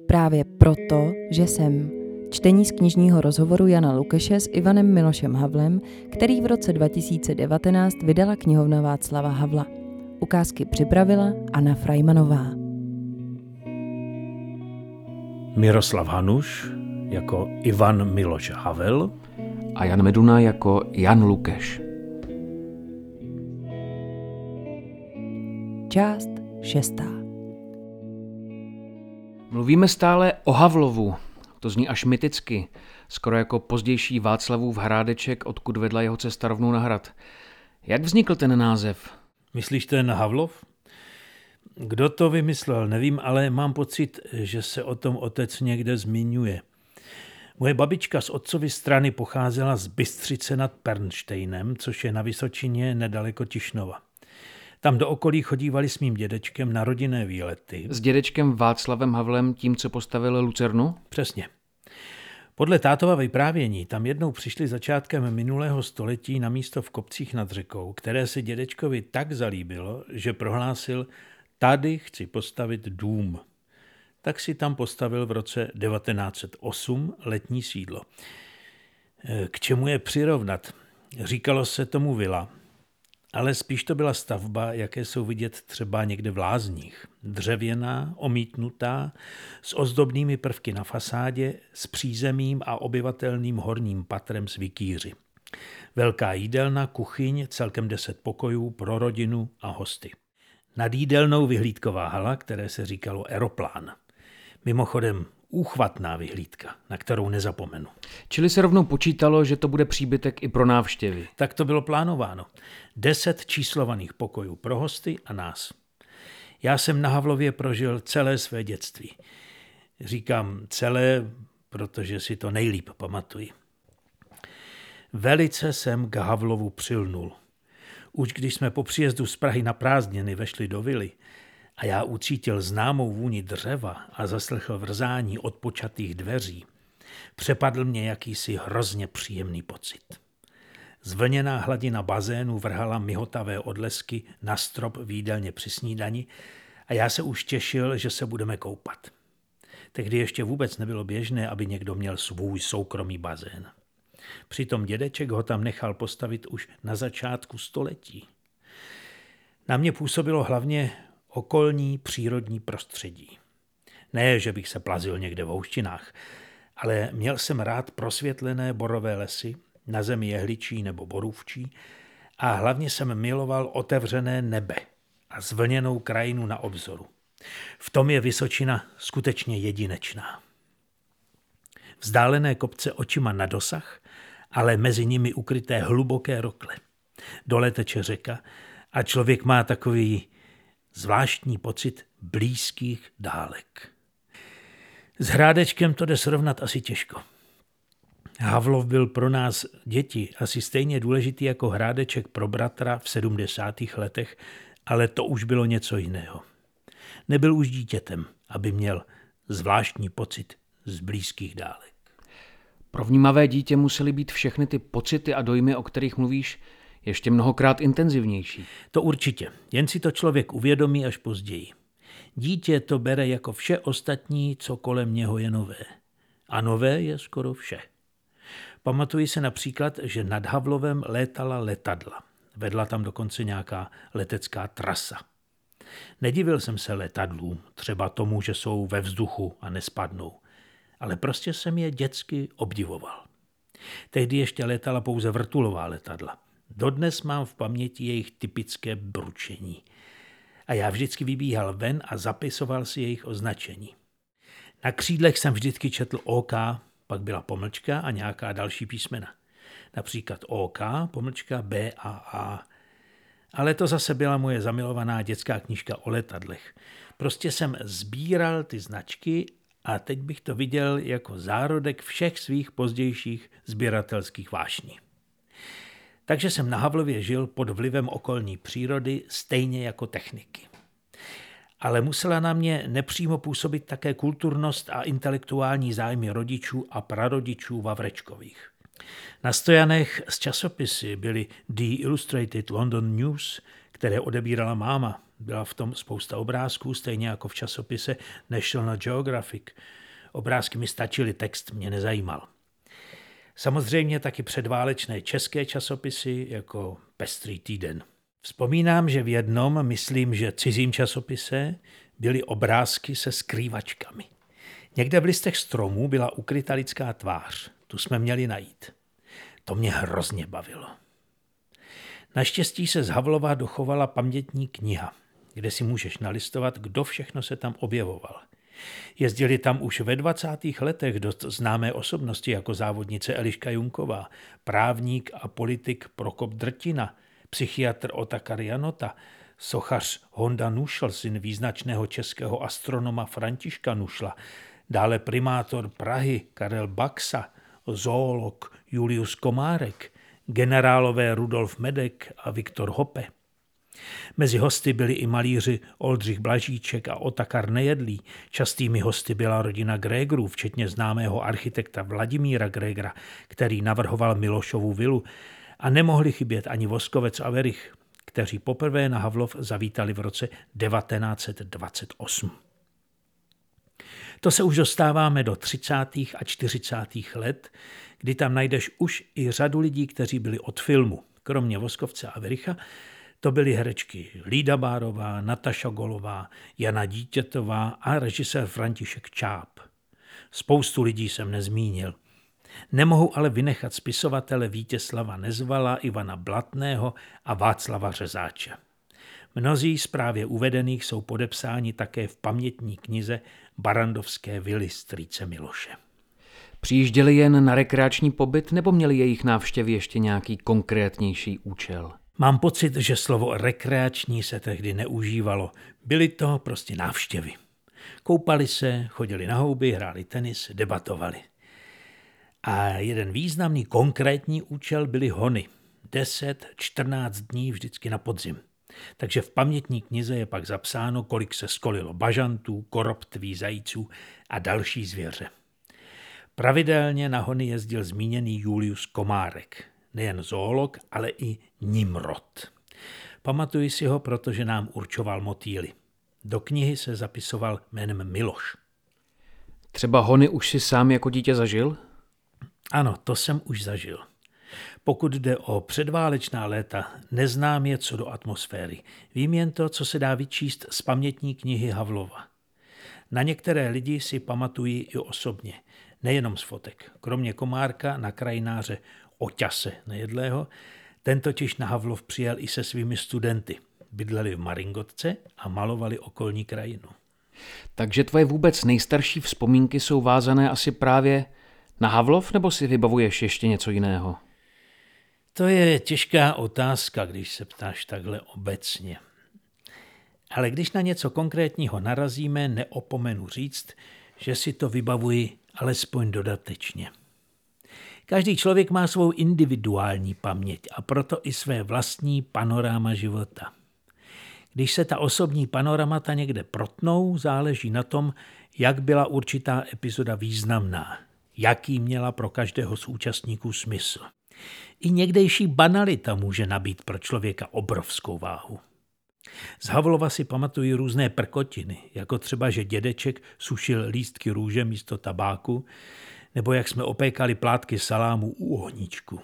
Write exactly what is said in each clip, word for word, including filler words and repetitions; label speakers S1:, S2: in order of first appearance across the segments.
S1: Právě proto, že jsem. Čtení z knižního rozhovoru Jana Lukeše s Ivanem Milošem Havlem, který v roce dva tisíce devatenáct vydala knihovna Václava Havla. Ukázky připravila Anna Frajmanová.
S2: Miroslav Hanuš jako Ivan Miloš Havel
S3: a Jan Meduna jako Jan Lukeš.
S1: Část šestá.
S3: Mluvíme stále o Havlovu. To zní až myticky, skoro jako pozdější Václavův Hrádeček, odkud vedla jeho cesta rovnou na hrad. Jak vznikl ten název?
S2: Myslíš ten Havlov? Kdo to vymyslel, nevím, ale mám pocit, že se o tom otec někde zmiňuje. Moje babička z otcovy strany pocházela z Bystřice nad Pernštejnem, což je na Vysočině nedaleko Tišnova. Tam do okolí chodívali s mým dědečkem na rodinné výlety.
S3: S dědečkem Václavem Havlem, tím, co postavil Lucernu?
S2: Přesně. Podle tátova vyprávění tam jednou přišli začátkem minulého století na místo v Kopcích nad řekou, které se dědečkovi tak zalíbilo, že prohlásil: tady chci postavit dům. Tak si tam postavil v roce devatenáct set osm letní sídlo. K čemu je přirovnat? Říkalo se tomu vila, ale spíš to byla stavba, jaké jsou vidět třeba někde v Lázních. Dřevěná, omítnutá, s ozdobnými prvky na fasádě, s přízemím a obyvatelným horním patrem s vikýři. Velká jídelna, kuchyň, celkem deset pokojů pro rodinu a hosty. Nad jídelnou vyhlídková hala, které se říkalo aeroplán. Mimochodem úchvatná vyhlídka, na kterou nezapomenu.
S3: Čili se rovnou počítalo, že to bude příbytek i pro návštěvy.
S2: Tak to bylo plánováno. Deset číslovaných pokojů pro hosty a nás. Já jsem na Havlově prožil celé své dětství. Říkám celé, protože si to nejlíp pamatuji. Velice jsem k Havlovu přilnul. Už když jsme po příjezdu z Prahy na prázdniny vešli do vily a já ucítil známou vůni dřeva a zaslechl vrzání odpočatých dveří, přepadl mě jakýsi hrozně příjemný pocit. Zvlněná hladina bazénu vrhala mihotavé odlesky na strop v jídelně při snídani a já se už těšil, že se budeme koupat. Tehdy ještě vůbec nebylo běžné, aby někdo měl svůj soukromý bazén. Přitom dědeček ho tam nechal postavit už na začátku století. Na mě působilo hlavně okolní přírodní prostředí. Ne, že bych se plazil někde v houštinách, ale měl jsem rád prosvětlené borové lesy, na zemi jehličí nebo borůvčí, a hlavně jsem miloval otevřené nebe a zvlněnou krajinu na obzoru. V tom je Vysočina skutečně jedinečná. Vzdálené kopce očima na dosah, ale mezi nimi ukryté hluboké rokle. Dole teče řeka a člověk má takový zvláštní pocit blízkých dálek. S Hrádečkem to jde srovnat asi těžko. Havlov byl pro nás děti asi stejně důležitý jako Hrádeček pro bratra v sedmdesátých letech, ale to už bylo něco jiného. Nebyl už dítětem, aby měl zvláštní pocit z blízkých dálek.
S3: Pro vnímavé dítě musely být všechny ty pocity a dojmy, o kterých mluvíš, ještě mnohokrát intenzivnější.
S2: To určitě, jen si to člověk uvědomí až později. Dítě to bere jako vše ostatní, co kolem něho je nové. A nové je skoro vše. Pamatuji se například, že nad Havlovem létala letadla. Vedla tam dokonce nějaká letecká trasa. Nedivil jsem se letadlům, třeba tomu, že jsou ve vzduchu a nespadnou. Ale prostě jsem je dětsky obdivoval. Tehdy ještě létala pouze vrtulová letadla. Dodnes mám v paměti jejich typické bručení. A já vždycky vybíhal ven a zapisoval si jejich označení. Na křídlech jsem vždycky četl ó ká, pak byla pomlčka a nějaká další písmena. Například ó ká, pomlčka bé á á. Ale to zase byla moje zamilovaná dětská knížka o letadlech. Prostě jsem sbíral ty značky a teď bych to viděl jako zárodek všech svých pozdějších sběratelských vášní. Takže jsem na Havlově žil pod vlivem okolní přírody stejně jako techniky. Ale musela na mě nepřímo působit také kulturnost a intelektuální zájmy rodičů a prarodičů Vavrečkových. Na stojanech z časopisy byly The Illustrated London News, které odebírala máma, Byla v tom spousta obrázků, stejně jako v časopise National Geographic. Obrázky mi stačily, text mě nezajímal. Samozřejmě taky předválečné české časopisy jako Pestrý týden. Vzpomínám, že v jednom, myslím, že cizím časopise, byly obrázky se skrývačkami. Někde v listech stromů byla ukryta lidská tvář. Tu jsme měli najít. To mě hrozně bavilo. Naštěstí se z Havlova dochovala pamětní kniha, kde si můžeš nalistovat, kdo všechno se tam objevoval. Jezdili tam už ve dvacátých letech dost známé osobnosti jako závodnice Eliška Junková, právník a politik Prokop Drtina, psychiatr Otakar Janota, sochař Honda Nušl, syn význačného českého astronoma Františka Nušla, dále primátor Prahy Karel Baxa, zoolog Julius Komárek, generálové Rudolf Medek a Viktor Hoppe. Mezi hosty byli i malíři Oldřich Blažíček a Otakar Nejedlý. Častými hosty byla rodina Grégrů, včetně známého architekta Vladimíra Grégera, který navrhoval Milošovu vilu, a nemohli chybět ani Voskovec a Werich, kteří poprvé na Havlov zavítali v roce devatenáct set dvacet osm. To se už dostáváme do třicátých a čtyřicátých let, kdy tam najdeš už i řadu lidí, kteří byli od filmu. Kromě Voskovce a Wericha to byly herečky Lída Bárová, Nataša Golová, Jana Dítětová a režisér František Čáp. Spoustu lidí jsem nezmínil. Nemohu ale vynechat spisovatele Vítězslava Nezvala, Ivana Blatného a Václava Řezáče. Mnozí z právě uvedených jsou podepsáni také v pamětní knize Barrandovské vily strýce Miloše.
S3: Přijížděli jen na rekreační pobyt nebo měli jejich návštěvy ještě nějaký konkrétnější účel?
S2: Mám pocit, že slovo rekreační se tehdy neužívalo. Byly to prostě návštěvy. Koupali se, chodili na houby, hráli tenis, debatovali. A jeden významný konkrétní účel byly hony. deset, čtrnáct dní vždycky na podzim. Takže v pamětní knize je pak zapsáno, kolik se skolilo bažantů, koroptví, zajíců a další zvěře. Pravidelně na hony jezdil zmíněný Julius Komárek. Nejen zoolog, ale i Nimrod. Pamatuji si ho, protože nám určoval motýly. Do knihy se zapisoval jménem Miloš.
S3: Třeba hony už si sám jako dítě zažil?
S2: Ano, to jsem už zažil. Pokud jde o předválečná léta, neznám je co do atmosféry. Vím jen to, co se dá vyčíst z pamětní knihy Havlova. Na některé lidi si pamatují i osobně, nejenom z fotek. Kromě Komárka na krajináře Oťase Nejedlého, ten totiž na Havlov přijel i se svými studenty. Bydleli v Maringotce a malovali okolní krajinu.
S3: Takže tvoje vůbec nejstarší vzpomínky jsou vázané asi právě na Havlov, nebo si vybavuješ ještě něco jiného?
S2: To je těžká otázka, když se ptáš takhle obecně. Ale když na něco konkrétního narazíme, neopomenu říct, že si to vybavuji alespoň dodatečně. Každý člověk má svou individuální paměť a proto i své vlastní panoráma života. Když se ta osobní panoramata někde protnou, záleží na tom, jak byla určitá epizoda významná, jaký měla pro každého z účastníků smysl. I někdejší banalita může nabít pro člověka obrovskou váhu. Z Havlova si pamatují různé prkotiny, jako třeba, že dědeček sušil lístky růže místo tabáku, nebo jak jsme opékali plátky salámu u ohníčku.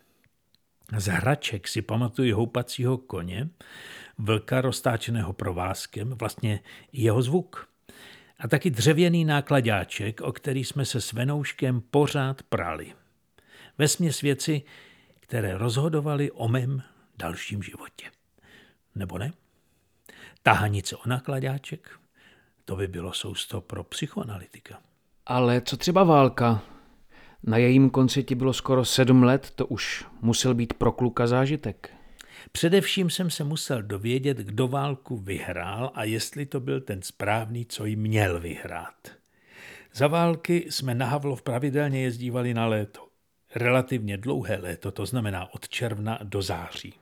S2: Z hraček si pamatují houpacího koně, vlka roztáčeného provázkem, vlastně jeho zvuk. A taky dřevěný nákladáček, o který jsme se s Venouškem pořád prali. Vesměs věci, které rozhodovaly o mém dalším životě. Nebo ne? Tahanice o nákladáček? To by bylo sousto pro psychoanalytika.
S3: Ale co třeba válka? Na jejím konci ti bylo skoro sedm let, to už musel být pro kluka zážitek.
S2: Především jsem se musel dovědět, kdo válku vyhrál a jestli to byl ten správný, co ji měl vyhrát. Za války jsme na Havlov pravidelně jezdívali na léto. Relativně dlouhé léto, to znamená od června do září.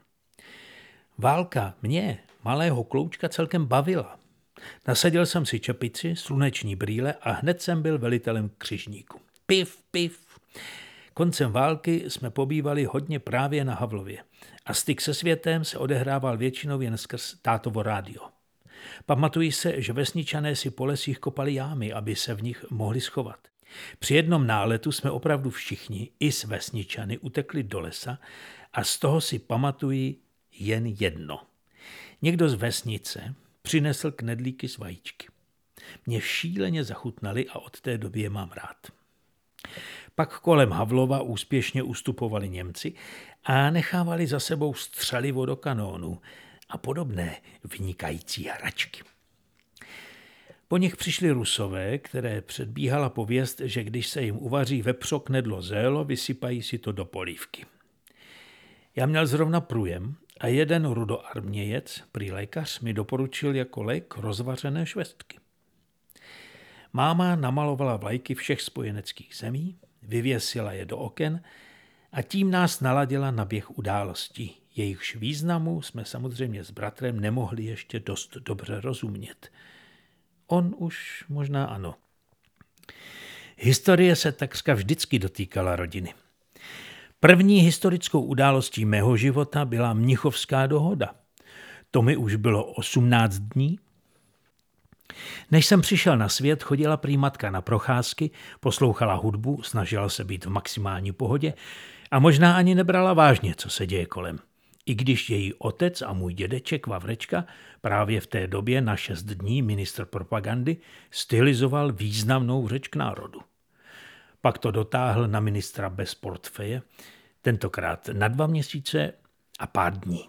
S2: Válka mě, malého kloučka, celkem bavila. Nasadil jsem si čepici, sluneční brýle a hned jsem byl velitelem křižníku. Pif, pif. Koncem války jsme pobývali hodně právě na Havlově a styk se světem se odehrával většinou jen skrz tátovo rádio. Pamatuji se, že vesničané si po lesích kopali jámy, aby se v nich mohli schovat. Při jednom náletu jsme opravdu všichni, i s vesničany, utekli do lesa a z toho si pamatuji jen jedno. Někdo z vesnice přinesl knedlíky s vajíčky. Mě šíleně zachutnali a od té doby je mám rád. Pak kolem Havlova úspěšně ustupovali Němci a nechávali za sebou střelivo do kanónů a podobné vynikající hračky. Po nich přišli Rusové, které předbíhala pověst, že když se jim uvaří vepřo, knedlo, zélo, vysypají si to do polívky. Já měl zrovna průjem a jeden rudoarmějec, prý lékař, mi doporučil jako lék rozvařené švestky. Máma namalovala vlajky všech spojeneckých zemí, vyvěsila je do oken a tím nás naladila na běh událostí. Jejichž významu jsme samozřejmě s bratrem nemohli ještě dost dobře rozumět. On už možná ano. Historie se takřka vždycky dotýkala rodiny. První historickou událostí mého života byla Mnichovská dohoda. To mi už bylo osmnáct dní. Než jsem přišel na svět, chodila prý matka na procházky, poslouchala hudbu, snažila se být v maximální pohodě a možná ani nebrala vážně, co se děje kolem. I když její otec a můj dědeček Vavrečka, právě v té době na šest dní ministr propagandy, stylizoval významnou řeč k národu. Pak to dotáhl na ministra bez portfeje, tentokrát na dva měsíce a pár dní.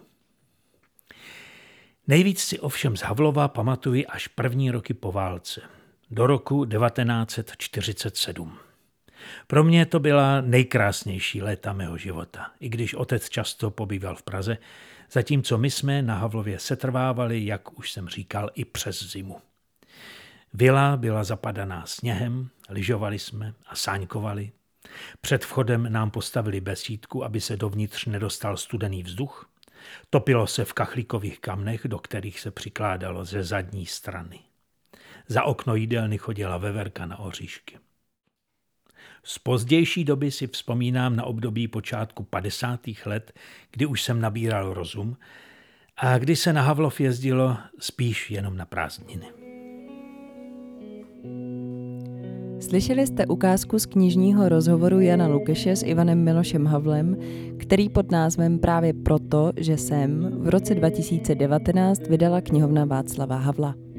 S2: Nejvíc si ovšem z Havlova pamatuji až první roky po válce, do roku devatenáct set čtyřicet sedm. Pro mě to byla nejkrásnější léta mého života, i když otec často pobýval v Praze, zatímco my jsme na Havlově setrvávali, jak už jsem říkal, i přes zimu. Vila byla zapadaná sněhem, lyžovali jsme a sáňkovali. Před vchodem nám postavili besídku, aby se dovnitř nedostal studený vzduch. Topilo se v kachlíkových kamnech, do kterých se přikládalo ze zadní strany. Za okno jídelny chodila veverka na oříšky. Z pozdější doby si vzpomínám na období počátku padesátých let, kdy už jsem nabíral rozum a kdy se na Havlov jezdilo spíš jenom na prázdniny.
S1: Slyšeli jste ukázku z knižního rozhovoru Jana Lukeše s Ivanem Milošem Havlem, který pod názvem Právě proto, že jsem v roce dva tisíce devatenáct vydala knihovna Václava Havla.